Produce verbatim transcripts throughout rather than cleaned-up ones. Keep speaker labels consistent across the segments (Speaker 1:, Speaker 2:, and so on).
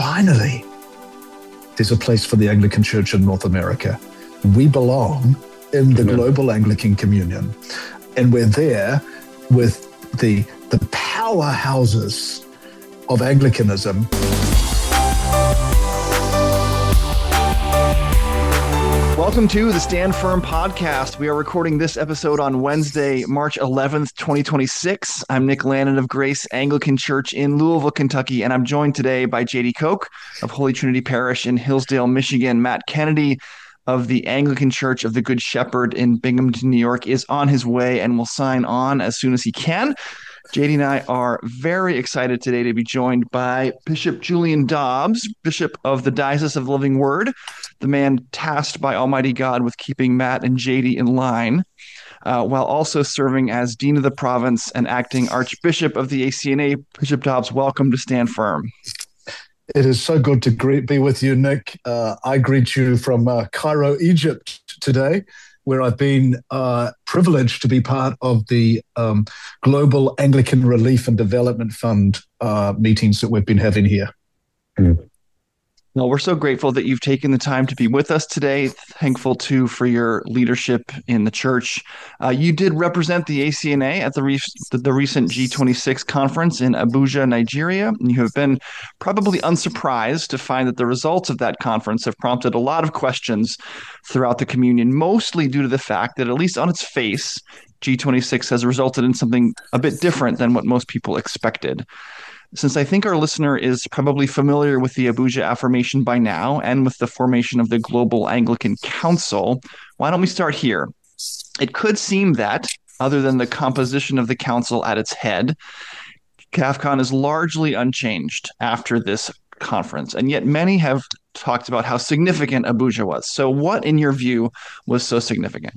Speaker 1: finally, there's a place for the Anglican Church in North America. We belong in the Amen. Global Anglican Communion. And we're there with the, the powerhouses of Anglicanism.
Speaker 2: Welcome to the Stand Firm podcast. We are recording this episode on Wednesday, March eleventh, twenty twenty-six. I'm Nick Lannon of Grace Anglican Church in Louisville, Kentucky, and I'm joined today by J D Koch of Holy Trinity Parish in Hillsdale, Michigan. Matt Kennedy of the Anglican Church of the Good Shepherd in Binghamton, New York, is on his way and will sign on as soon as he can. J D and I are very excited today to be joined by Bishop Julian Dobbs, Bishop of the Diocese of the Living Word, the man tasked by Almighty God with keeping Matt and J D in line, uh, while also serving as Dean of the Province and acting Archbishop of the A C N A. Bishop Dobbs, welcome to Stand Firm.
Speaker 1: It is so good to greet, be with you, Nick. Uh, I greet you from uh, Cairo, Egypt today, where I've been uh, privileged to be part of the um, Global Anglican Relief and Development Fund uh, meetings that we've been having here.
Speaker 2: Mm. Well, we're so grateful that you've taken the time to be with us today. Thankful, too, for your leadership in the church. Uh, you did represent the A C N A at the, re- the recent G twenty-six conference in Abuja, Nigeria. And you have been probably unsurprised to find that the results of that conference have prompted a lot of questions throughout the communion, mostly due to the fact that, at least on its face, G twenty-six has resulted in something a bit different than what most people expected. Since I think our listener is probably familiar with the Abuja Affirmation by now and with the formation of the Global Anglican Council, why don't we start here? It could seem that, other than the composition of the council at its head, CAFCON is largely unchanged after this conference, and yet many have talked about how significant Abuja was. So what, in your view, was so significant?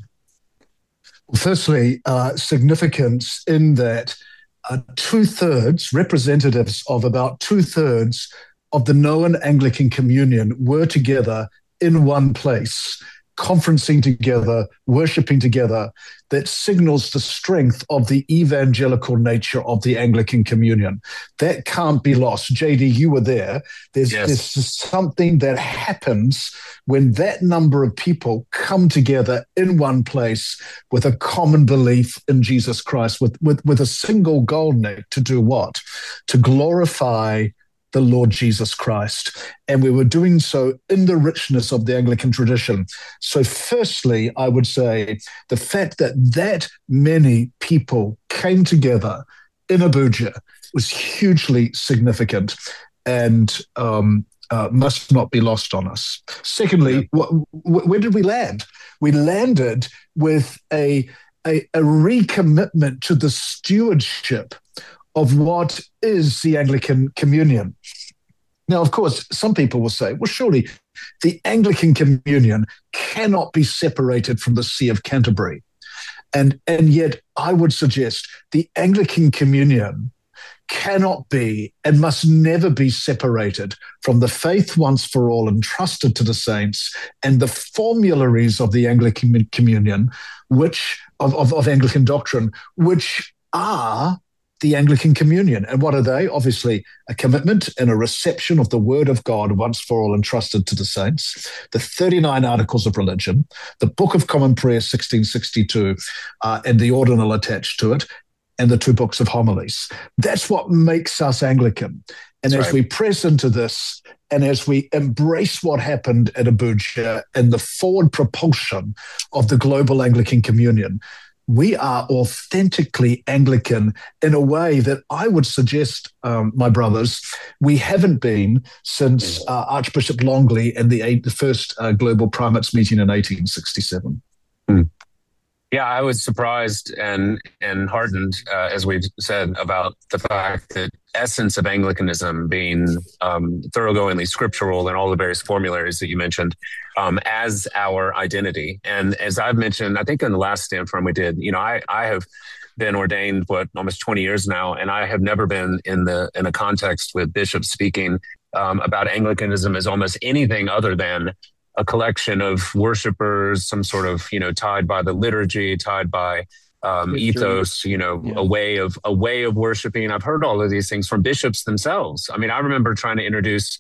Speaker 1: Well, firstly, uh, significance in that Uh, two-thirds, representatives of about two-thirds of the known Anglican Communion were together in one place, conferencing together, worshipping together. That signals the strength of the evangelical nature of the Anglican Communion. That can't be lost. J D, you were there. There's, yes. there's something that happens when that number of people come together in one place with a common belief in Jesus Christ, with, with, with a single goal, Nick, to do what? To glorify the Lord Jesus Christ. And we were doing so in the richness of the Anglican tradition. So firstly, I would say the fact that that many people came together in Abuja was hugely significant and um, uh, must not be lost on us. Secondly, yeah. wh- wh- where did we land? We landed with a, a, a recommitment to the stewardship of what is the Anglican Communion. Now, of course, some people will say, well, surely the Anglican Communion cannot be separated from the See of Canterbury. And, and yet I would suggest the Anglican Communion cannot be and must never be separated from the faith once for all entrusted to the saints and the formularies of the Anglican Communion, which of, of, of Anglican doctrine, which are the Anglican Communion. And what are they? Obviously, a commitment and a reception of the Word of God once for all entrusted to the saints, the thirty-nine Articles of Religion, the Book of Common Prayer sixteen sixty-two, uh, and the ordinal attached to it, and the two books of homilies. That's what makes us Anglican. And That's as right. we press into this, and as we embrace what happened at Abuja and the forward propulsion of the Global Anglican Communion, we are authentically Anglican in a way that I would suggest, um, my brothers, we haven't been since uh, Archbishop Longley and the, eight, the first uh, Global Primates meeting in eighteen sixty-seven.
Speaker 3: Mm. Yeah, I was surprised and and heartened, uh, as we've said, about the fact that essence of Anglicanism being um, thoroughgoingly scriptural and all the various formularies that you mentioned um, as our identity. And as I've mentioned, I think in the last Stand Firm we did, you know, I, I have been ordained, what, almost twenty years now, and I have never been in the in a context with bishops speaking um, about Anglicanism as almost anything other than a collection of worshipers, some sort of, you know, tied by the liturgy, tied by um, ethos, you know, yeah. a way of a way of worshiping. I've heard all of these things from bishops themselves. I mean, I remember trying to introduce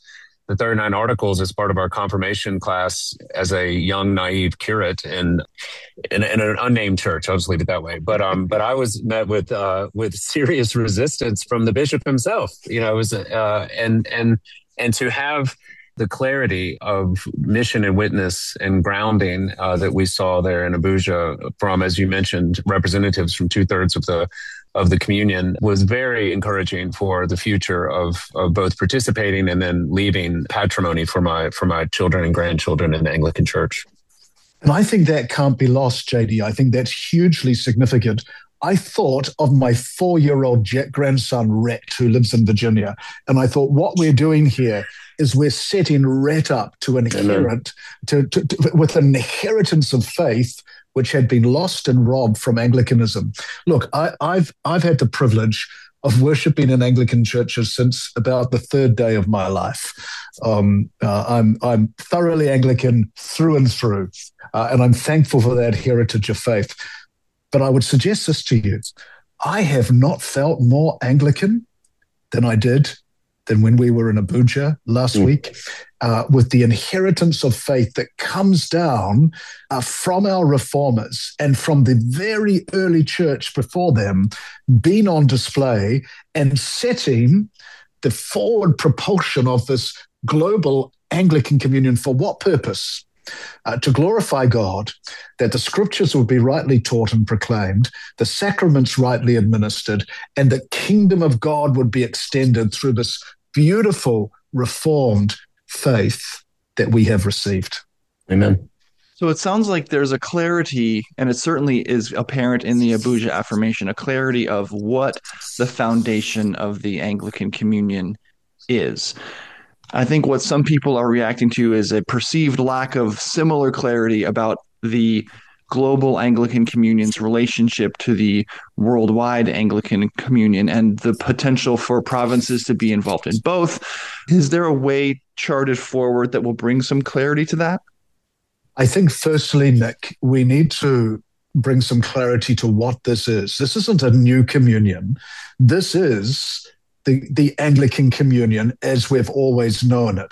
Speaker 3: the thirty-nine Articles as part of our confirmation class as a young, naive curate in in, in an unnamed church. I'll just leave it that way. But um, but I was met with uh, with serious resistance from the bishop himself. You know, it was uh, and and and to have the clarity of mission and witness and grounding uh, that we saw there in Abuja from, as you mentioned, representatives from two thirds of the of the communion was very encouraging for the future of, of both participating and then leaving patrimony for my for my children and grandchildren in the Anglican Church.
Speaker 1: And I think that can't be lost, J D. I think that's hugely significant. I thought of my four-year-old grandson, Rhett, who lives in Virginia, and I thought, what we're doing here is we're setting Rhett up to inherit, to, to, to, with an inheritance of faith which had been lost and robbed from Anglicanism. Look, I, I've I've had the privilege of worshiping in Anglican churches since about the third day of my life. Um, uh, I'm I'm thoroughly Anglican through and through, uh, and I'm thankful for that heritage of faith. But I would suggest this to you: I have not felt more Anglican than I did than when we were in Abuja last mm. week, uh, with the inheritance of faith that comes down uh, from our reformers and from the very early church before them, being on display and setting the forward propulsion of this global Anglican communion. For what purpose? Uh, to glorify God, that the scriptures would be rightly taught and proclaimed, the sacraments rightly administered, and the kingdom of God would be extended through this beautiful, reformed faith that we have received.
Speaker 3: Amen.
Speaker 2: So it sounds like there's a clarity, and it certainly is apparent in the Abuja affirmation, a clarity of what the foundation of the Anglican communion is. I think what some people are reacting to is a perceived lack of similar clarity about the global Anglican communion's relationship to the worldwide Anglican communion and the potential for provinces to be involved in both. Is there a way charted forward that will bring some clarity to that?
Speaker 1: I think firstly, Nick, we need to bring some clarity to what this is. This isn't a new communion. This is the, the Anglican communion as we've always known it.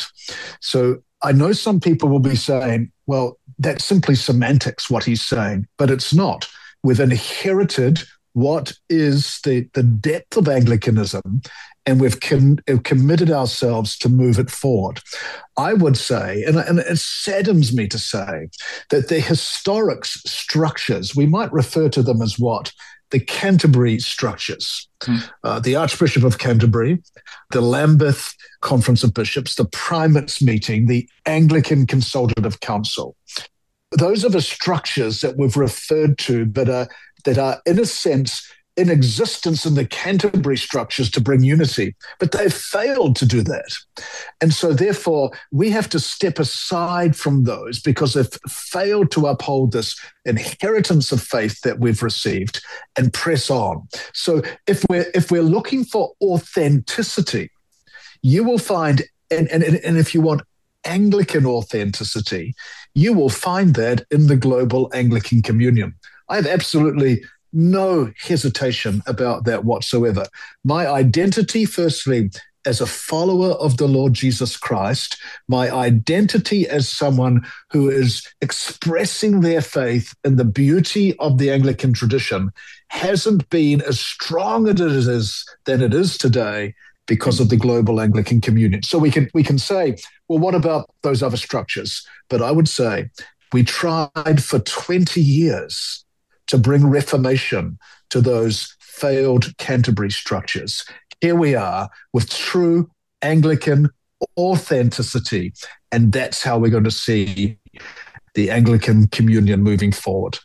Speaker 1: So I know some people will be saying, well, that's simply semantics, what he's saying, but it's not. We've inherited what is the, the depth of Anglicanism, and we've com- committed ourselves to move it forward. I would say, and, and it saddens me to say, that the historic structures, we might refer to them as what? The Canterbury structures. Hmm. Uh, the Archbishop of Canterbury, the Lambeth Conference of Bishops, the Primates meeting, the Anglican Consultative Council. Those are the structures that we've referred to, but are, that are, in a sense, in existence in the Canterbury structures to bring unity, but they've failed to do that. And so therefore, we have to step aside from those because they've failed to uphold this inheritance of faith that we've received and press on. So if we're, if we're looking for authenticity, you will find, and, and, and if you want Anglican authenticity, you will find that in the global Anglican communion. I have absolutely no hesitation about that whatsoever. My identity, firstly, as a follower of the Lord Jesus Christ, my identity as someone who is expressing their faith in the beauty of the Anglican tradition, hasn't been as strong as it is than it is today because of the global Anglican communion. So we can we can say, well, what about those other structures? But I would say we tried for twenty years to bring reformation to those failed Canterbury structures. Here we are with true Anglican authenticity, and that's how we're going to see the Anglican communion moving forward.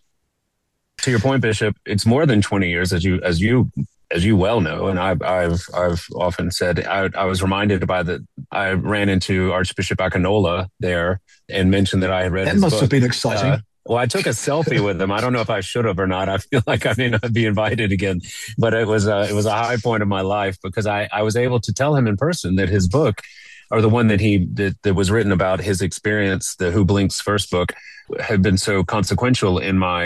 Speaker 3: To your point, Bishop, it's more than twenty years, as you as you as you well know, and I've I've I've often said. I, I was reminded by the I ran into Archbishop Akinola there and mentioned that I had read.
Speaker 1: That
Speaker 3: his
Speaker 1: must
Speaker 3: book.
Speaker 1: have been exciting.
Speaker 3: Uh, Well, I took a selfie with him. I don't know if I should have or not. I feel like I may not be invited again, but it was a, it was a high point of my life because I, I was able to tell him in person that his book, or the one that he that, that was written about his experience, the Who Blinks first book, had been so consequential in my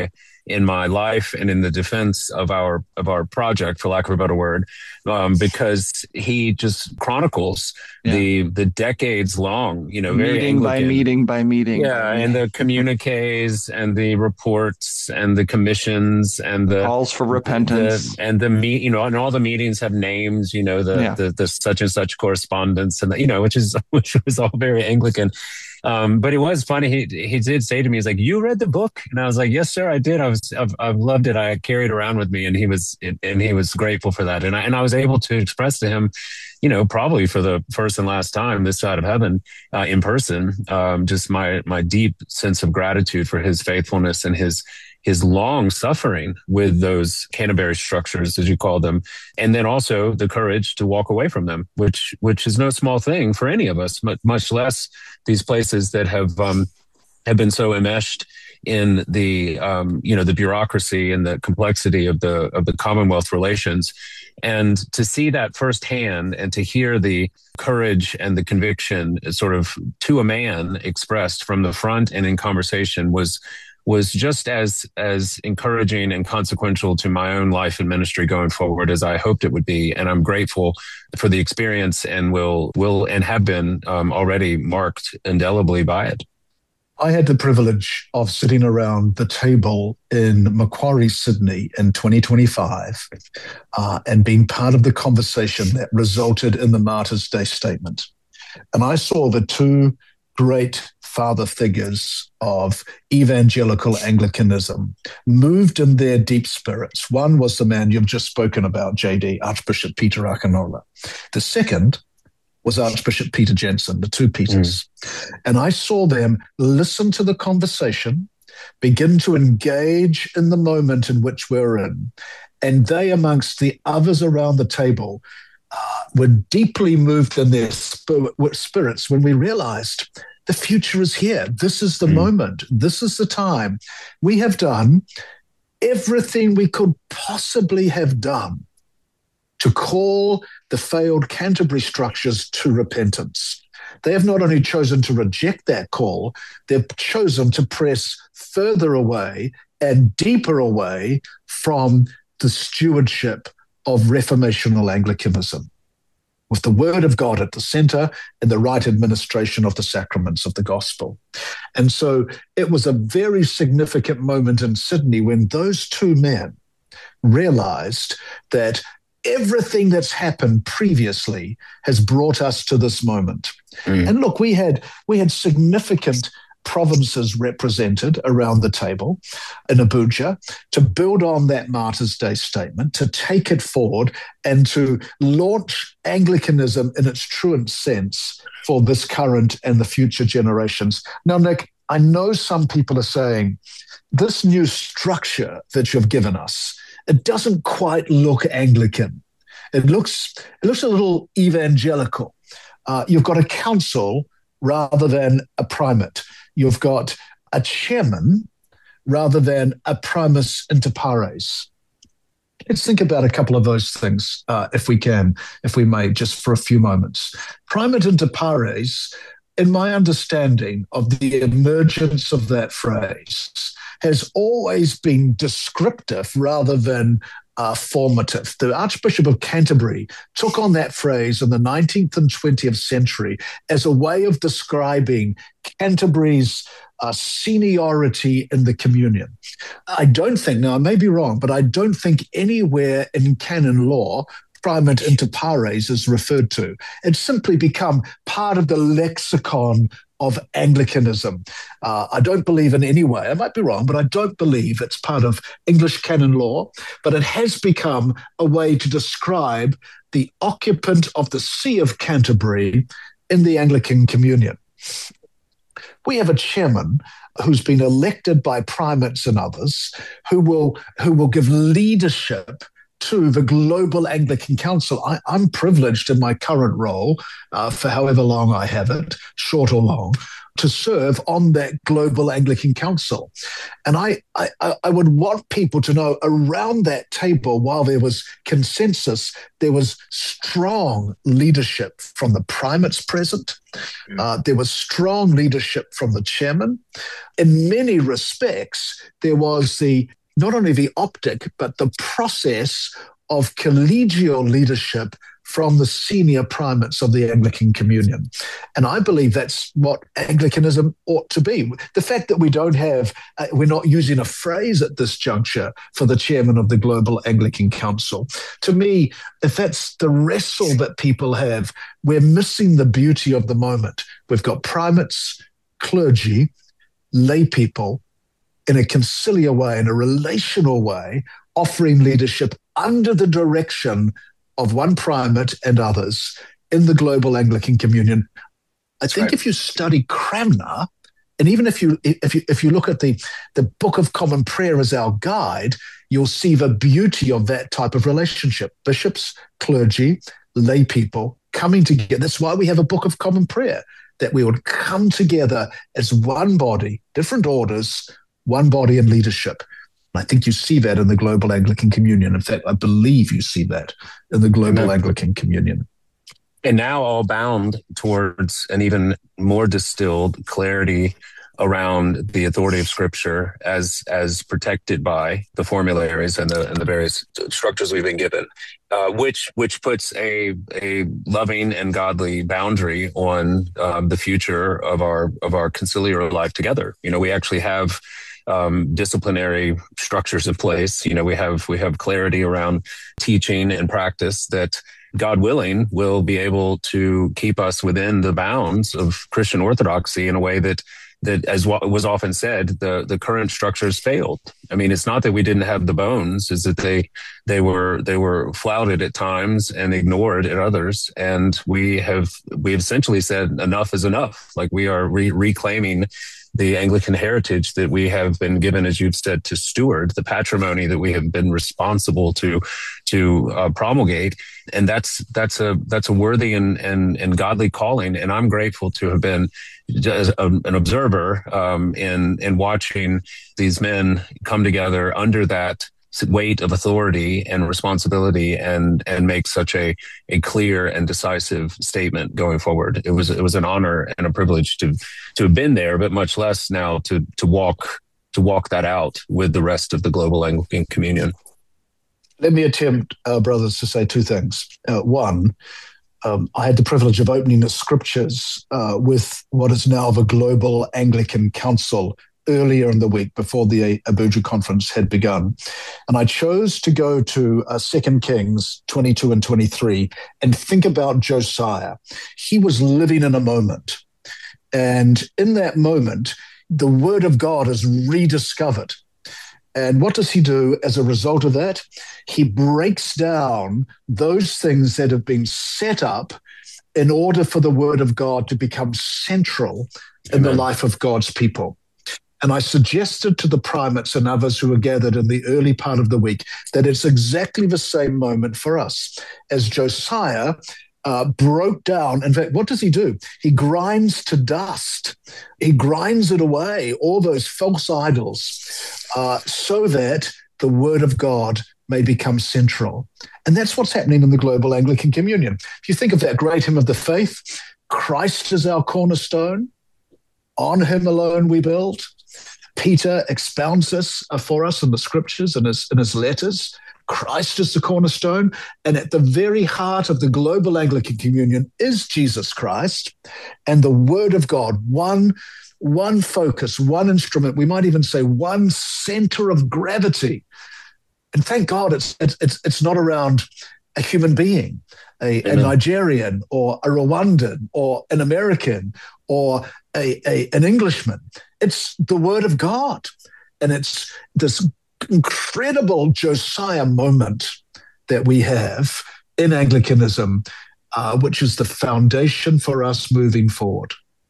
Speaker 3: in my life and in the defense of our of our project, for lack of a better word, um, because he just chronicles yeah. the the decades long, you know, very
Speaker 2: meeting
Speaker 3: Anglican,
Speaker 2: by meeting by meeting.
Speaker 3: Yeah,
Speaker 2: by
Speaker 3: and
Speaker 2: meeting.
Speaker 3: the communiques and the reports and the commissions and the
Speaker 2: calls for repentance
Speaker 3: the, and the meet, you know, and all the meetings have names, you know, the yeah. the, the such and such correspondence, and the, you know, which is which was all very Anglican. Um, but it was funny. He he did say to me, he's like, "You read the book?" And I was like, "Yes, sir, I did. I was I've, I've loved it. I carried it around with me." And he was and he was grateful for that. And I and I was able to express to him, you know, probably for the first and last time this side of heaven, uh, in person, um, just my my deep sense of gratitude for his faithfulness and his his long suffering with those Canterbury structures, as you call them, and then also the courage to walk away from them, which which is no small thing for any of us, much less these places that have um, have been so enmeshed in the um, you know the bureaucracy and the complexity of the of the Commonwealth relations. And to see that firsthand and to hear the courage and the conviction sort of to a man expressed from the front and in conversation was was just as as encouraging and consequential to my own life and ministry going forward as I hoped it would be. And I'm grateful for the experience and will will and have been um, already marked indelibly by it.
Speaker 1: I had the privilege of sitting around the table in Macquarie, Sydney in twenty twenty-five uh, and being part of the conversation that resulted in the Martyrs' Day statement. And I saw the two great father figures of evangelical Anglicanism moved in their deep spirits. One was the man you've just spoken about, J D, Archbishop Peter Akinola. The second was Archbishop Peter Jensen, the two Peters. Mm. And I saw them listen to the conversation, begin to engage in the moment in which we're in. And they, amongst the others around the table, uh, were deeply moved in their spir- spirits when we realized the future is here. This is the mm. moment. This is the time. We have done everything we could possibly have done to call the failed Canterbury structures to repentance. They have not only chosen to reject that call, they've chosen to press further away and deeper away from the stewardship of reformational Anglicanism, with the word of God at the center and the right administration of the sacraments of the gospel. And so it was a very significant moment in Sydney when those two men realized that everything that's happened previously has brought us to this moment. Mm. And look, we had we had significant provinces represented around the table in Abuja to build on that Martyrs' Day statement, to take it forward and to launch Anglicanism in its truest sense for this current and the future generations. Now, Nick, I know some people are saying, this new structure that you've given us, it doesn't quite look Anglican. It looks it looks a little evangelical. Uh, you've got a council rather than a primate. You've got a chairman rather than a primus inter pares. Let's think about a couple of those things, uh, if we can, if we may, just for a few moments. Primate inter pares, in my understanding of the emergence of that phrase, has always been descriptive rather than uh, formative. The Archbishop of Canterbury took on that phrase in the nineteenth and twentieth century as a way of describing Canterbury's uh, seniority in the communion. I don't think, now I may be wrong, but I don't think anywhere in canon law primate inter pares is referred to. It's simply become part of the lexicon of Anglicanism. Uh, I don't believe in any way, I might be wrong, but I don't believe it's part of English canon law, but it has become a way to describe the occupant of the See of Canterbury in the Anglican Communion. We have a chairman who's been elected by primates and others who will, who will give leadership to the Global Anglican Council. I, I'm privileged in my current role, uh, for however long I have it, short or long, to serve on that Global Anglican Council. And I, I, I would want people to know around that table, while there was consensus, there was strong leadership from the primates present. Uh, there was strong leadership from the chairman. In many respects, there was the not only the optic, but the process of collegial leadership from the senior primates of the Anglican Communion. And I believe that's what Anglicanism ought to be. The fact that we don't have, uh, we're not using a phrase at this juncture for the chairman of the Global Anglican Council. To me, if that's the wrestle that people have, we're missing the beauty of the moment. We've got primates, clergy, lay people in a conciliar way, in a relational way, offering leadership under the direction of one primate and others in the Global Anglican Communion. I
Speaker 3: That's
Speaker 1: think
Speaker 3: right.
Speaker 1: if you study Cranmer, and even if you if you if you look at the the Book of Common Prayer as our guide, you'll see the beauty of that type of relationship. Bishops, clergy, lay people coming together. That's why we have a Book of Common Prayer, that we would come together as one body, different orders, one body in leadership. I think you see that in the Global Anglican Communion. In fact, I believe you see that in the Global
Speaker 3: Amen.
Speaker 1: Anglican Communion.
Speaker 3: And now all bound towards an even more distilled clarity around the authority of Scripture as as protected by the formularies and the and the various structures we've been given, uh, which which puts a a loving and godly boundary on um, the future of our of our conciliar life together. You know, we actually have Um, disciplinary structures in place. You know, we have we have clarity around teaching and practice that, God willing, will be able to keep us within the bounds of Christian orthodoxy in a way that that, as what was often said, the the current structures failed. I mean, it's not that we didn't have the bones; is that they they were they were flouted at times and ignored at others. And we have we have essentially said enough is enough. Like, we are re- reclaiming the Anglican heritage that we have been given, as you've said, to steward, the patrimony that we have been responsible to to uh, promulgate, and that's that's a that's a worthy and and and godly calling. And I'm grateful to have been as a, an observer um, in in watching these men come together under that weight of authority and responsibility, and and make such a a clear and decisive statement going forward. It was it was an honor and a privilege to to have been there, but much less now to to walk to walk that out with the rest of the Global Anglican Communion.
Speaker 1: Let me attempt, uh, brothers, to say two things. Uh, one, um, I had the privilege of opening the Scriptures uh, with what is now the Global Anglican Council earlier in the week, before the Abuja conference had begun. And I chose to go to uh, Second Kings twenty-two and twenty-three and think about Josiah. He was living in a moment. And in that moment, the Word of God is rediscovered. And what does he do as a result of that? He breaks down those things that have been set up in order for the Word of God to become central in
Speaker 3: Amen.
Speaker 1: the life of God's people. And I suggested to the primates and others who were gathered in the early part of the week that it's exactly the same moment for us. As Josiah uh, broke down, in fact, what does he do? He grinds to dust. He grinds it away, all those false idols, uh, so that the Word of God may become central. And that's what's happening in the Global Anglican Communion. If you think of that great hymn of the faith, Christ is our cornerstone, on him alone we build. Peter expounds this for us in the Scriptures and his, in his letters. Christ is the cornerstone, and at the very heart of the Global Anglican Communion is Jesus Christ and the Word of God, one, one focus, one instrument, we might even say one center of gravity. And thank God it's it's it's, it's not around a human being, a, a Nigerian or a Rwandan or an American or a, a an Englishman. It's the Word of God. And it's this incredible Josiah moment that we have in Anglicanism, uh, which is the foundation for us moving forward.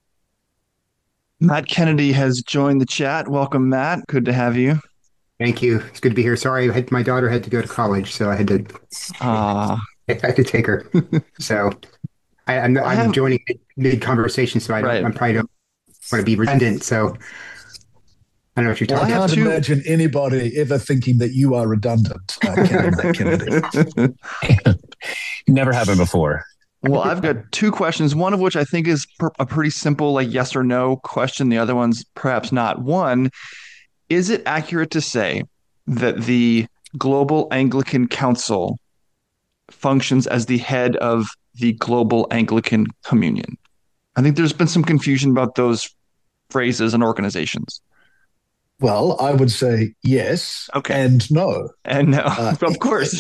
Speaker 2: Matt Kennedy has joined the chat. Welcome, Matt. Good to have you.
Speaker 4: Thank you. It's good to be here. Sorry, I had, my daughter had to go to college, so I had to
Speaker 2: Uh,
Speaker 4: I had to take her. So I, I'm, I'm
Speaker 2: have,
Speaker 4: joining mid conversation, so I don't,
Speaker 2: right.
Speaker 4: I'm probably don't want to be redundant. So I don't know what you're
Speaker 1: Well,
Speaker 4: talking
Speaker 1: I can't
Speaker 4: about.
Speaker 1: imagine anybody ever thinking that you are redundant, uh, Kennedy.
Speaker 3: Never happened before.
Speaker 2: Well, I've got two questions, one of which I think is pr- a pretty simple, like yes or no question. The other one's perhaps not. One, is it accurate to say that the Global Anglican Council functions as the head of the Global Anglican Communion? I think there's been some confusion about those phrases and organizations.
Speaker 1: Well, I would say yes
Speaker 2: Okay.
Speaker 1: and no.
Speaker 2: And no,
Speaker 1: Uh,
Speaker 2: of course.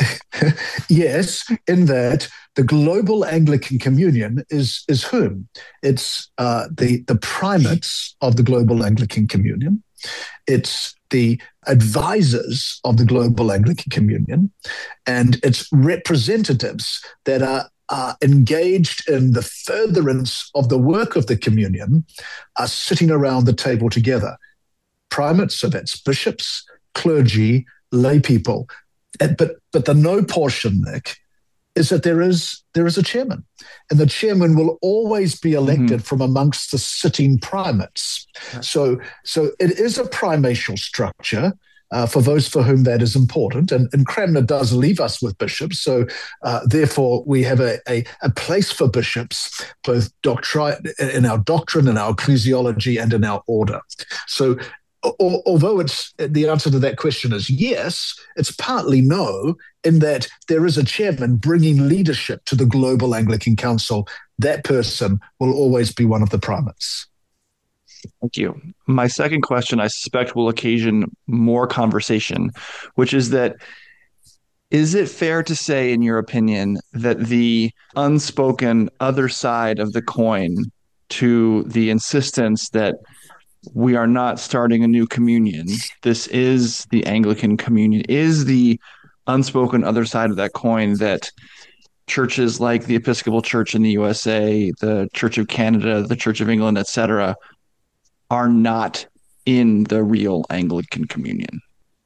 Speaker 1: Yes, in that the Global Anglican Communion is is whom? It's uh, the the primates of the Global Anglican Communion. It's the advisors of the Global Anglican Communion, and it's representatives that are are engaged in the furtherance of the work of the communion, are sitting around the table together. Primates, so that's bishops, clergy, lay people. And, but but the no portion, Nick, is that there is there is a chairman, and the chairman will always be elected mm-hmm. from amongst the sitting primates. Right. So so it is a primatial structure. Uh, for those for whom that is important. And, and Cranmer does leave us with bishops, so uh, therefore we have a, a, a place for bishops, both doctri- in our doctrine, in our ecclesiology, and in our order. So al- although it's the answer to that question is yes, it's partly no, in that there is a chairman bringing leadership to the Global Anglican Council. That person will always be one of the primates.
Speaker 2: Thank you. My second question, I suspect, will occasion more conversation, which is that, is it fair to say, in your opinion, that the unspoken other side of the coin to the insistence that we are not starting a new communion, this is the Anglican communion, is the unspoken other side of that coin that churches like the Episcopal Church in the U S A, the Church of Canada, the Church of England, et cetera, are not in the real Anglican communion?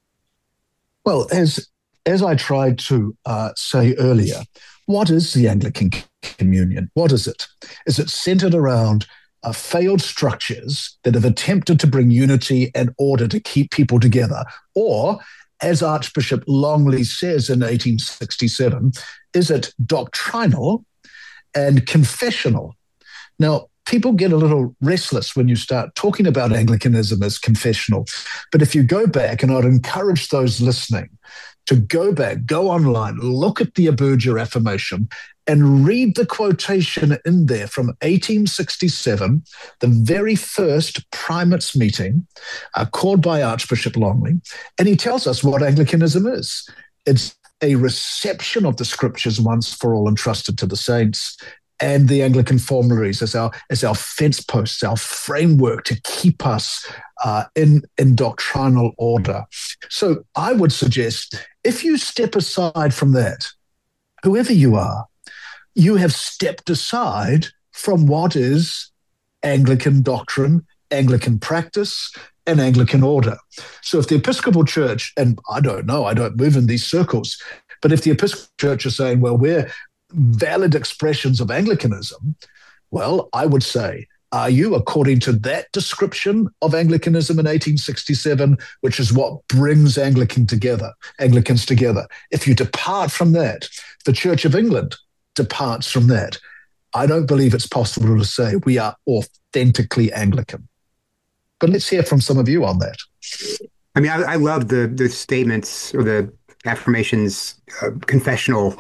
Speaker 1: Well, as as I tried to uh, say earlier, what is the Anglican communion? What is it? Is it centered around uh, failed structures that have attempted to bring unity and order to keep people together? Or, as Archbishop Longley says in eighteen sixty-seven, is it doctrinal and confessional? Now, people get a little restless when you start talking about Anglicanism as confessional. But if you go back, and I'd encourage those listening to go back, go online, look at the Aberger Affirmation, and read the quotation in there from eighteen sixty-seven, the very first primates meeting uh, called by Archbishop Longley. And he tells us what Anglicanism is. It's a reception of the scriptures once for all entrusted to the saints, and the Anglican formularies as our as our fence posts, our framework to keep us uh, in, in doctrinal order. So I would suggest, if you step aside from that, whoever you are, you have stepped aside from what is Anglican doctrine, Anglican practice, and Anglican order. So if the Episcopal Church, and I don't know, I don't move in these circles, but if the Episcopal Church is saying, well, we're valid expressions of Anglicanism, well, I would say, are you, according to that description of Anglicanism in eighteen sixty-seven, which is what brings Anglican together, Anglicans together? If you depart from that, the Church of England departs from that, I don't believe it's possible to say we are authentically Anglican. But let's hear from some of you on that.
Speaker 4: I mean, I, I love the the statements or the affirmations, uh, confessional.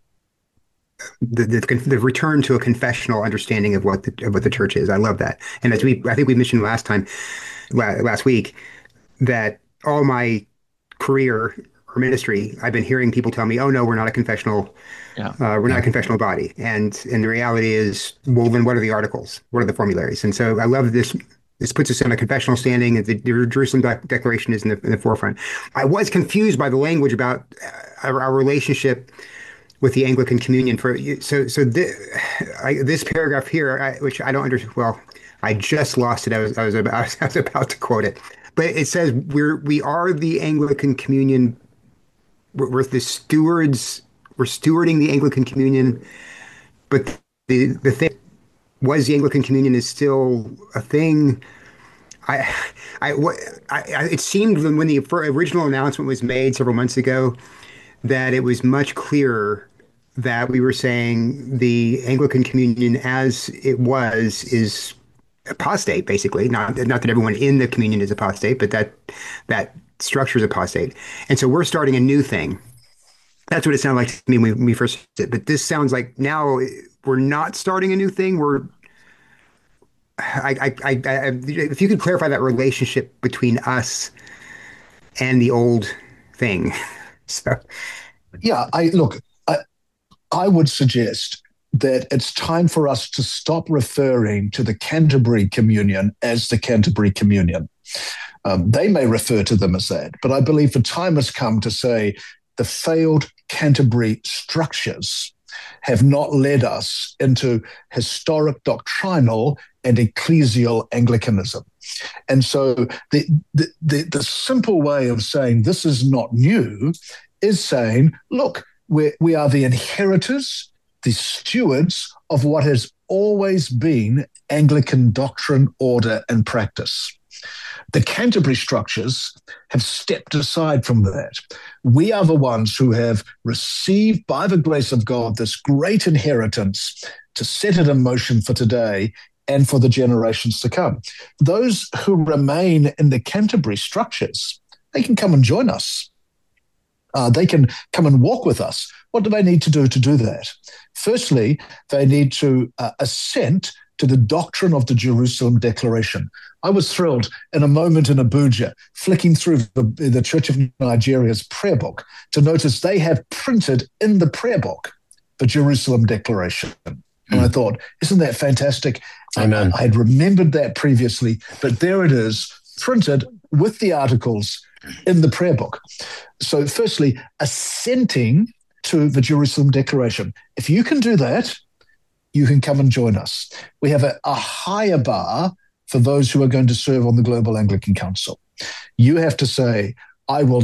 Speaker 4: The, the the return to a confessional understanding of what the of what the church is. I love that. And as we, I think we mentioned last time, last week, that all my career or ministry, I've been hearing people tell me, "Oh no, we're not a confessional. Yeah. Uh, we're not a confessional body." And and the reality is, well, then what are the articles? What are the formularies? And so I love this. This puts us in a confessional standing. The, the Jerusalem Declaration is in the, in the forefront. I was confused by the language about our, our relationship with the Anglican Communion. For so so this, I, this paragraph here, I, which I don't understand. Well, I just lost it. I was I was about I was about to quote it, but it says we're we are the Anglican Communion. We're, we're the stewards. We're stewarding the Anglican Communion, but the the thing was the Anglican Communion is still a thing. I I what I, I it seemed when the original announcement was made several months ago that it was much clearer that we were saying the Anglican Communion as it was is apostate, basically. Not not that everyone in the communion is apostate, but that that structure is apostate. And so we're starting a new thing. That's what it sounded like to me when we, when we first did. But this sounds like now we're not starting a new thing. We're I, I, I, I if you could clarify that relationship between us and the old thing. So
Speaker 1: yeah, I look, I, I would suggest that it's time for us to stop referring to the Canterbury Communion as the Canterbury Communion. Um, they may refer to them as that, but I believe the time has come to say the failed Canterbury structures have not led us into historic doctrinal and ecclesial Anglicanism. And so the, the, the, the simple way of saying this is not new is saying, look, we're, we are the inheritors, the stewards of what has always been Anglican doctrine, order, and practice. The Canterbury structures have stepped aside from that. We are the ones who have received, by the grace of God, this great inheritance to set it in motion for today and for the generations to come. Those who remain in the Canterbury structures, they can come and join us. Uh, they can come and walk with us. What do they need to do to do that? Firstly, they need to uh, assent to the doctrine of the Jerusalem Declaration. I was thrilled in a moment in Abuja, flicking through the, the Church of Nigeria's prayer book, to notice they have printed in the prayer book the Jerusalem Declaration. Mm. And I thought, isn't that fantastic?
Speaker 3: Amen.
Speaker 1: I, I had remembered that previously, but there it is, printed with the articles in the prayer book. So firstly, assenting to the Jerusalem Declaration. If you can do that, you can come and join us. We have a, a higher bar for those who are going to serve on the Global Anglican Council. You have to say, I will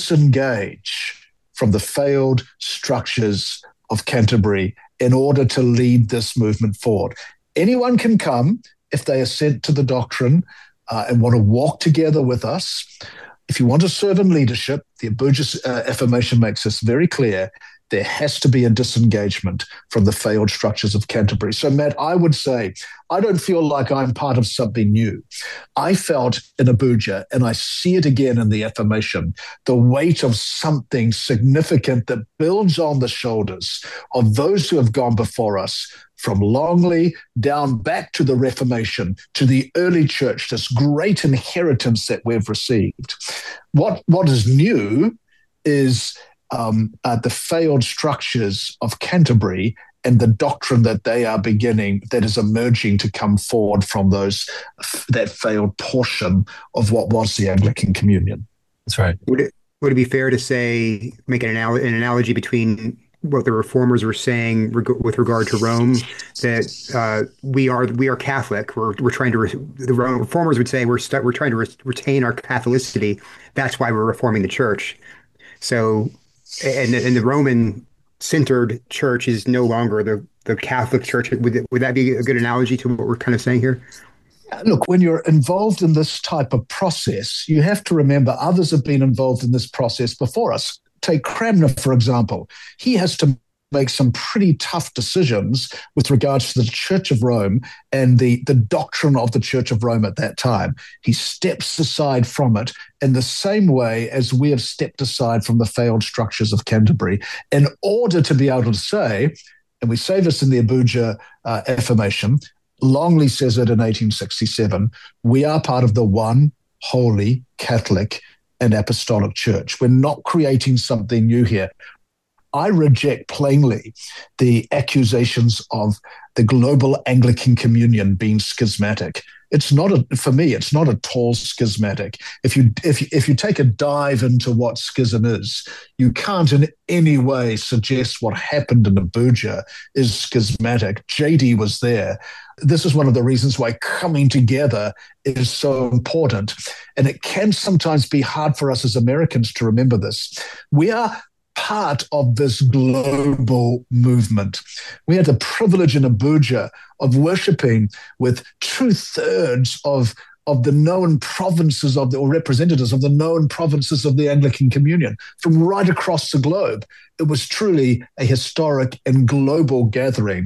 Speaker 1: disengage from the failed structures of Canterbury in order to lead this movement forward. Anyone can come if they assent to the doctrine uh, and want to walk together with us. If you want to serve in leadership, the Abuja uh, affirmation makes this very clear. There has to be a disengagement from the failed structures of Canterbury. So, Matt, I would say, I don't feel like I'm part of something new. I felt in Abuja, and I see it again in the affirmation, the weight of something significant that builds on the shoulders of those who have gone before us, from Longley down back to the Reformation, to the early church, this great inheritance that we've received. What, what is new is Um, uh, the failed structures of Canterbury and the doctrine that they are beginning, that is emerging to come forward from those that failed portion of what was the Anglican Communion.
Speaker 3: That's right.
Speaker 4: Would it would it be fair to say, make an, anal- an analogy between what the Reformers were saying reg- with regard to Rome, that uh, we are we are Catholic. We're we're trying to re- the Reformers would say we're st- we're trying to re- retain our Catholicity. That's why we're reforming the church. So. And, and the Roman-centered church is no longer the, the Catholic church. Would, it, would that be a good analogy to what we're kind of saying here?
Speaker 1: Look, when you're involved in this type of process, you have to remember others have been involved in this process before us. Take Cranmer, for example. He has to make some pretty tough decisions with regards to the Church of Rome and the, the doctrine of the Church of Rome at that time. He steps aside from it in the same way as we have stepped aside from the failed structures of Canterbury in order to be able to say, and we say this in the Abuja uh, affirmation, Longley says it in eighteen sixty-seven, we are part of the one holy Catholic and Apostolic Church. We're not creating something new here. I reject plainly the accusations of the Global Anglican Communion being schismatic. It's not a, for me, it's not at all schismatic. If you if you, if you take a dive into what schism is, you can't in any way suggest what happened in Abuja is schismatic. J D was there. This is one of the reasons why coming together is so important. And it can sometimes be hard for us as Americans to remember this. We are part of this global movement. We had the privilege in Abuja of worshiping with two-thirds of, of the known provinces of the, or representatives of the known provinces of the Anglican Communion from right across the globe. It was truly a historic and global gathering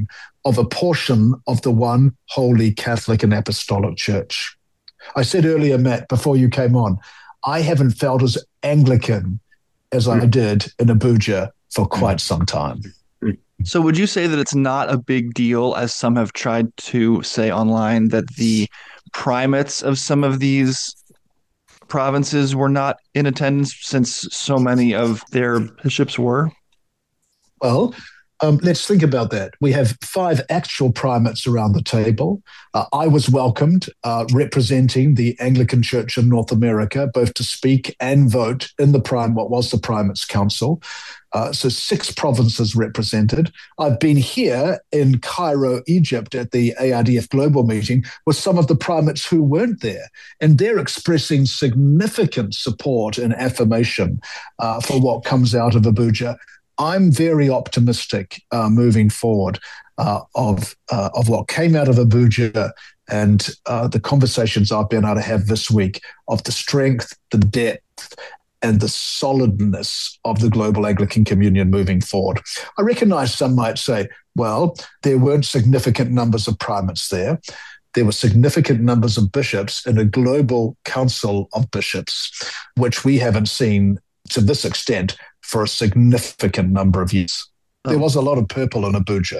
Speaker 1: of a portion of the one holy Catholic and Apostolic Church. I said earlier, Matt, before you came on, I haven't felt as Anglican as I did in Abuja for quite some time.
Speaker 2: So would you say that it's not a big deal, as some have tried to say online, that the primates of some of these provinces were not in attendance, since so many of their bishops were?
Speaker 1: Well, um, let's think about that. We have five actual primates around the table. Uh, I was welcomed uh, representing the Anglican Church of North America, both to speak and vote in the prime, what was the Primates Council. Uh, so six provinces represented. I've been here in Cairo, Egypt, at the A R D F Global meeting with some of the primates who weren't there, and they're expressing significant support and affirmation uh, for what comes out of Abuja. I'm very optimistic uh, moving forward uh, of uh, of what came out of Abuja and uh, the conversations I've been able to have this week of the strength, the depth, and the solidness of the global Anglican Communion moving forward. I recognize some might say, well, there weren't significant numbers of primates there. There were significant numbers of bishops in a global council of bishops, which we haven't seen to this extent for a significant number of years. There was a lot of purple in Abuja.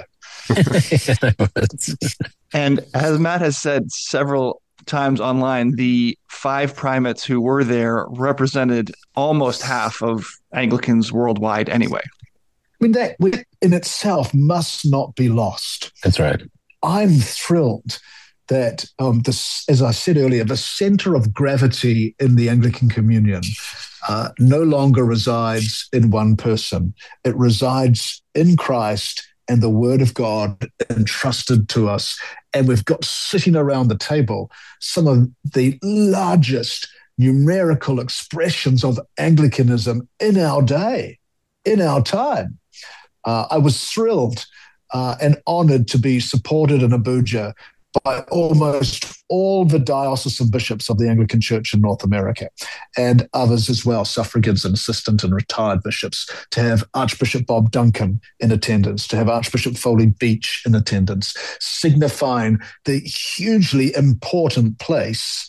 Speaker 2: And as Matt has said several times online, the five primates who were there represented almost half of Anglicans worldwide anyway.
Speaker 1: I mean, that in itself must not be lost.
Speaker 5: That's right.
Speaker 1: I'm thrilled that, um, this, as I said earlier, the center of gravity in the Anglican Communion uh, no longer resides in one person. It resides in Christ and the Word of God entrusted to us. And we've got sitting around the table some of the largest numerical expressions of Anglicanism in our day, in our time. Uh, I was thrilled uh, and honored to be supported in Abuja by almost all the diocesan bishops of the Anglican Church in North America, and others as well, suffragans and assistant and retired bishops, to have Archbishop Bob Duncan in attendance, to have Archbishop Foley Beach in attendance, signifying the hugely important place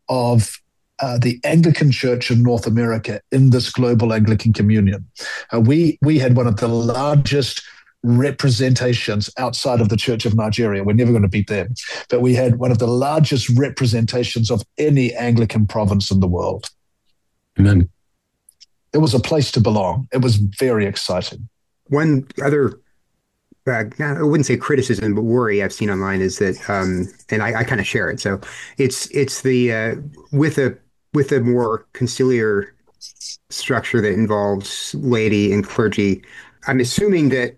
Speaker 1: of uh, the Anglican Church in North America in this global Anglican Communion. Uh, we, we had one of the largest representations outside of the Church of Nigeria. We're never going to beat them. But we had one of the largest representations of any Anglican province in the world.
Speaker 5: Amen.
Speaker 1: It was a place to belong. It was very exciting.
Speaker 4: One other, uh, I wouldn't say criticism, but worry I've seen online is that, um, and I, I kind of share it. So it's it's the uh, with a with a more conciliar structure that involves laity and clergy. I'm assuming that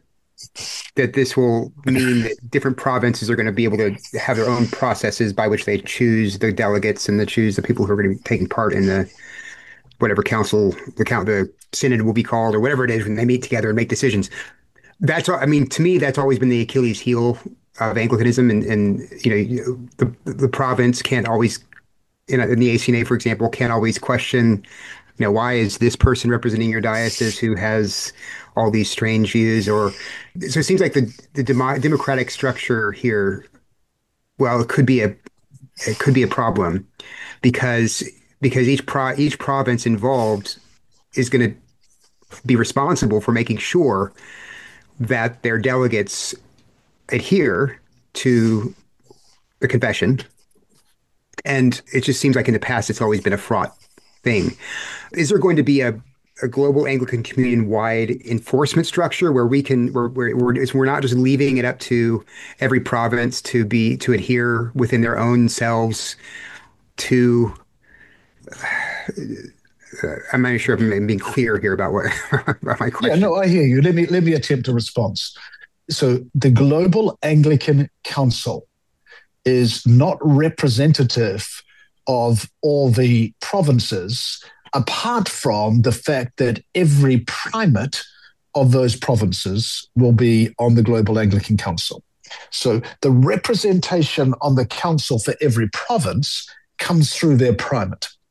Speaker 4: that this will mean that different provinces are going to be able to have their own processes by which they choose the delegates and they choose the people who are going to be taking part in the whatever council, the count, the synod will be called, or whatever it is when they meet together and make decisions. That's, I mean, to me, that's always been the Achilles heel of Anglicanism, and, and you know, the the province can't always, in, in the A C N A, for example, can't always question, you know, why is this person representing your diocese who has all these strange views? Or so it seems like the the demo, democratic structure here, well, it could be a it could be a problem because because each pro, each province involved is going to be responsible for making sure that their delegates adhere to the confession. And it just seems like in the past it's always been a fraught thing. Is there going to be a, a global Anglican Communion-wide enforcement structure where we can, where, where we're, we're not just leaving it up to every province to be, to adhere within their own selves to, uh, I'm not sure if I'm being clear here about what about my question.
Speaker 1: Yeah, no, I hear you. Let me, let me attempt a response. So the Global Anglican Council is not representative of all the provinces, apart from the fact that every primate of those provinces will be on the Global Anglican Council. So the representation on the council for every province comes through their primate.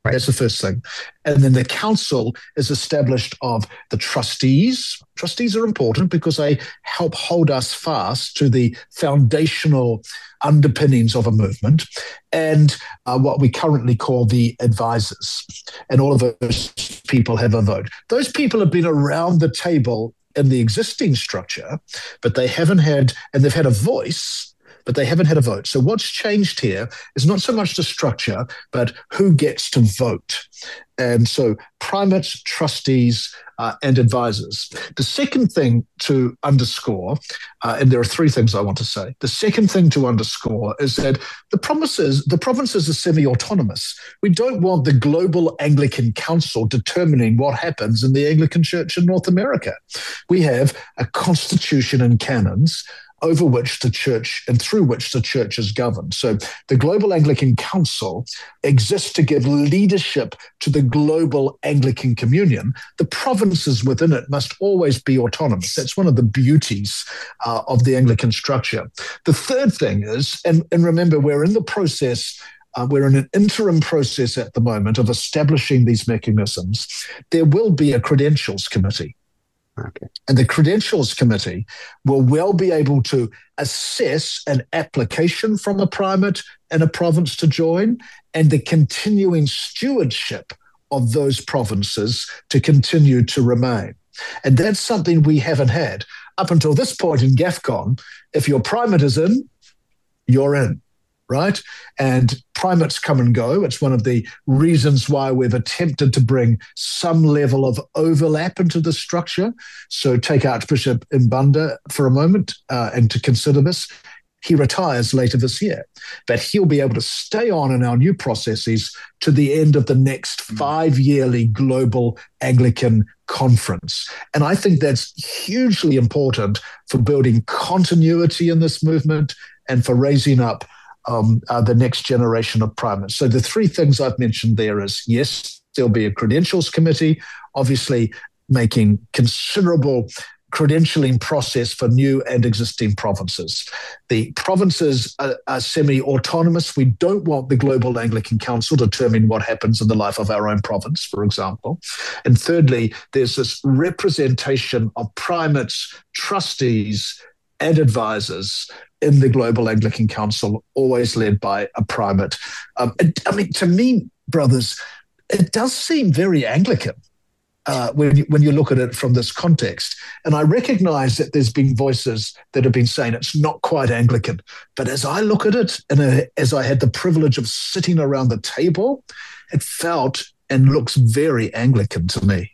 Speaker 4: Right.
Speaker 1: That's the first thing. And then the council is established of the trustees. Trustees are important because they help hold us fast to the foundational underpinnings of a movement, and uh, what we currently call the advisors. And all of those people have a vote. Those people have been around the table in the existing structure, but they haven't had, and they've had a voice, but they haven't had a vote. So what's changed here is not so much the structure, but who gets to vote. And so primates, trustees, uh, and advisors. The second thing to underscore, uh, and there are three things I want to say. The second thing to underscore is that the provinces, the provinces are semi-autonomous. We don't want the global Anglican Council determining what happens in the Anglican Church in North America. We have a constitution and canons over which the church and through which the church is governed. So the Global Anglican Council exists to give leadership to the global Anglican communion. The provinces within it must always be autonomous. That's one of the beauties uh, of the Anglican structure. The third thing is, and, and remember, we're in the process Uh, we're in an interim process at the moment of establishing these mechanisms. There will be a credentials committee.
Speaker 4: Okay.
Speaker 1: And the Credentials Committee will well be able to assess an application from a primate and a province to join, and the continuing stewardship of those provinces to continue to remain. And that's something we haven't had. Up until this point in GAFCON, if your primate is in, you're in. Right? And primates come and go. It's one of the reasons why we've attempted to bring some level of overlap into the structure. So take Archbishop Mbanda for a moment uh, and to consider this. He retires later this year, but he'll be able to stay on in our new processes to the end of the next five-yearly Global Anglican Conference. And I think that's hugely important for building continuity in this movement and for raising up Um, uh, the next generation of primates. So the three things I've mentioned there is, yes, there'll be a credentials committee, obviously making considerable credentialing process for new and existing provinces. The provinces are, are semi-autonomous. We don't want the Global Anglican Council determining what happens in the life of our own province, for example. And thirdly, there's this representation of primates, trustees, and advisors in the Global Anglican Council, always led by a primate. Um, it, I mean, to me, brothers, it does seem very Anglican uh, when, you, when you look at it from this context. And I recognize that there's been voices that have been saying it's not quite Anglican. But as I look at it, and uh, as I had the privilege of sitting around the table, it felt and looks very Anglican to me.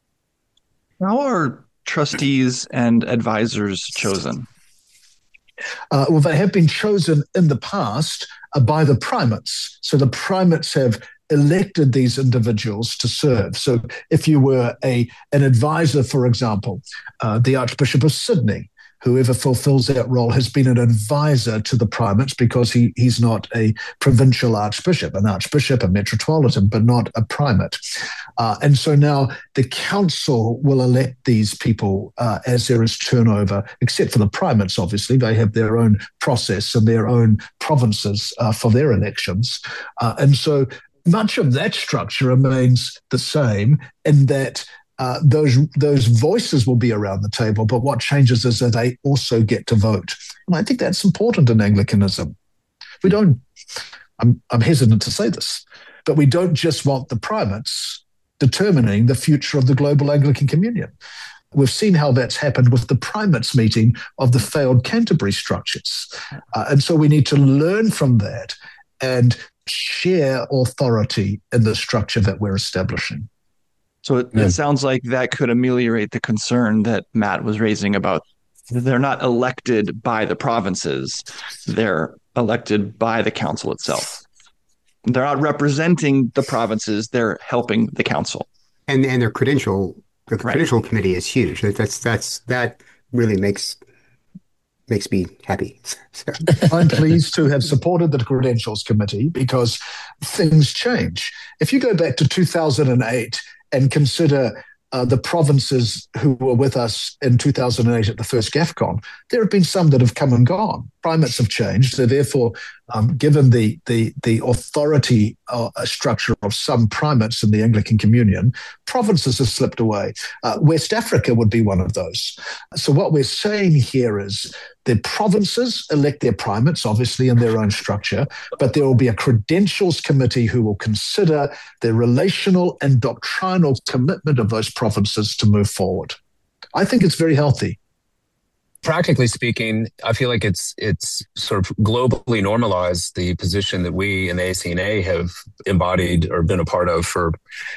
Speaker 2: How are trustees and advisors chosen?
Speaker 1: Uh, well, they have been chosen in the past uh, by the primates. So the primates have elected these individuals to serve. So if you were a an advisor, for example, uh, the Archbishop of Sydney, whoever fulfills that role has been an advisor to the primates because he he's not a provincial archbishop, an archbishop, a metropolitan, but not a primate. Uh, and so now the council will elect these people uh, as there is turnover, except for the primates, obviously. They have their own process and their own provinces uh, for their elections. Uh, and so much of that structure remains the same in that Uh, those those voices will be around the table, but what changes is that they also get to vote. And I think that's important in Anglicanism. We don't, I'm, I'm hesitant to say this, but we don't just want the primates determining the future of the Global Anglican Communion. We've seen how that's happened with the primates meeting of the failed Canterbury structures. Uh, and so we need to learn from that and share authority in the structure that we're establishing.
Speaker 2: So it, it sounds like that could ameliorate the concern that Matt was raising about they're not elected by the provinces. They're elected by the council itself. They're not representing the provinces. They're helping the council.
Speaker 4: And and their credential, the
Speaker 2: Right.
Speaker 4: credential committee is huge. That's that's that really makes makes me happy. So.
Speaker 1: I'm pleased to have supported the Credentials Committee because things change. If you go back to two thousand eight and consider uh, the provinces who were with us in two thousand eight at the first GAFCON, there have been some that have come and gone. primates have changed. They're therefore um, given the the the authority uh, structure of some primates in the Anglican Communion. Provinces have slipped away. Uh, West Africa would be one of those. So what we're saying here is the provinces elect their primates, obviously in their own structure, but there will be a credentials committee who will consider the relational and doctrinal commitment of those provinces to move forward. I think it's very healthy.
Speaker 3: Practically speaking, I feel like it's it's sort of globally normalized the position that we in the A C N A have embodied or been a part of for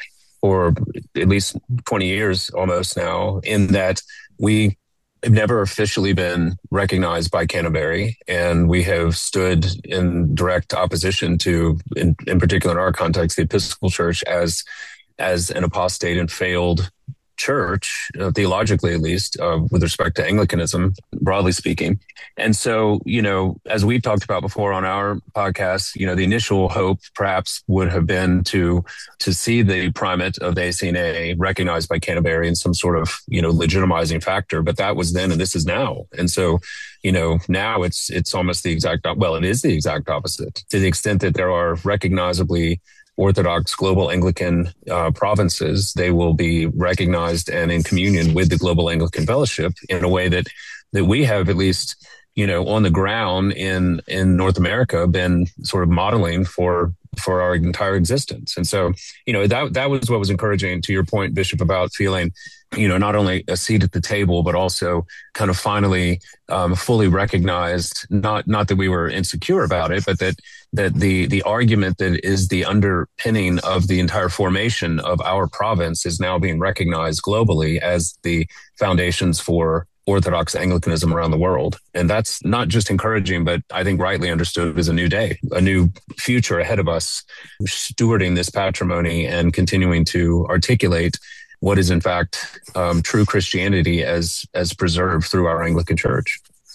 Speaker 3: for at least twenty years almost now, in that we have never officially been recognized by Canterbury, and we have stood in direct opposition to, in, in particular in our context, the Episcopal Church as as an apostate and failed church, uh, theologically at least, uh, with respect to Anglicanism, broadly speaking. And so, you know, as we've talked about before on our podcast, you know, the initial hope perhaps would have been to to see the primate of the A C N A recognized by Canterbury in some sort of, you know, legitimizing factor. But that was then, and this is now. And so, you know, now it's it's almost the exact, well, it is the exact opposite, to the extent that there are recognizably Orthodox global Anglican uh, provinces. They will be recognized and in communion with the global Anglican fellowship in a way that that we have, at least, you know, on the ground in in North America, been sort of modeling for for our entire existence. And so, you know, that that was what was encouraging, to your point, Bishop, about feeling, you know, not only a seat at the table, but also kind of finally um, fully recognized, not not that we were insecure about it, but that that the the argument that is the underpinning of the entire formation of our province is now being recognized globally as the foundations for Orthodox Anglicanism around the world. And that's not just encouraging, but I think rightly understood as a new day, a new future ahead of us, stewarding this patrimony and continuing to articulate what is in fact um, true Christianity as as preserved through our Anglican Church.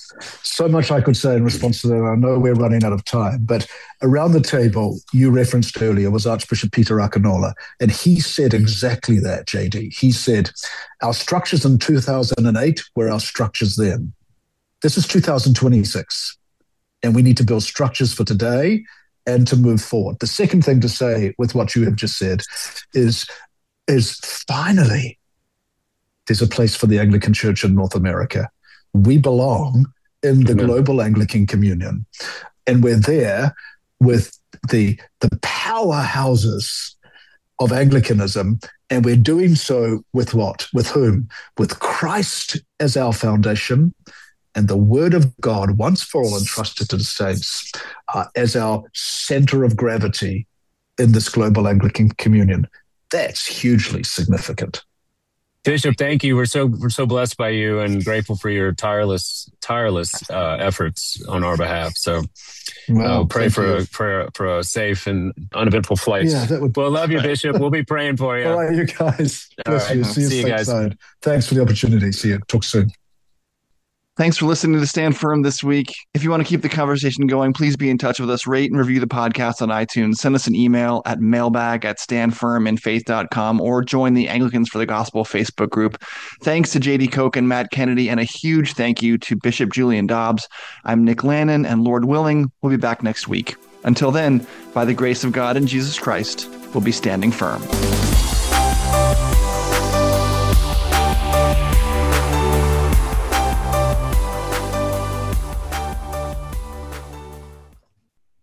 Speaker 1: So much I could say in response to that. I know we're running out of time, but around the table you referenced earlier was Archbishop Peter Akinola, and he said exactly that, J D. He said, our structures in two thousand eight were our structures then. This is two thousand twenty-six, and we need to build structures for today and to move forward. The second thing to say with what you have just said is, is finally there's a place for the Anglican Church in North America. We belong in the Amen. Global Anglican Communion, and we're there with the the powerhouses of Anglicanism, and we're doing so with what? With whom? With Christ as our foundation, and the Word of God, once for all entrusted to the saints, uh, as our center of gravity in this Global Anglican Communion. That's hugely significant.
Speaker 3: Bishop, thank you. We're so we're so blessed by you and grateful for your tireless tireless uh, efforts on our behalf. So, well, uh, pray for a, for a, for a safe and uneventful flight.
Speaker 1: Yeah, that would.
Speaker 3: We'll love you, Bishop. We'll be praying for you.
Speaker 1: All right, you guys. Bless
Speaker 3: right.
Speaker 1: you. See,
Speaker 3: See you, guys.
Speaker 1: Side. Thanks for the opportunity. See you. Talk soon.
Speaker 2: Thanks for listening to Stand Firm this week. If you want to keep the conversation going, please be in touch with us. Rate and review the podcast on iTunes. Send us an email at mailbag at standfirminfaith dot com or join the Anglicans for the Gospel Facebook group. Thanks to J D Koch and Matt Kennedy, and a huge thank you to Bishop Julian Dobbs. I'm Nick Lannon, and Lord willing, we'll be back next week. Until then, by the grace of God and Jesus Christ, we'll be standing firm.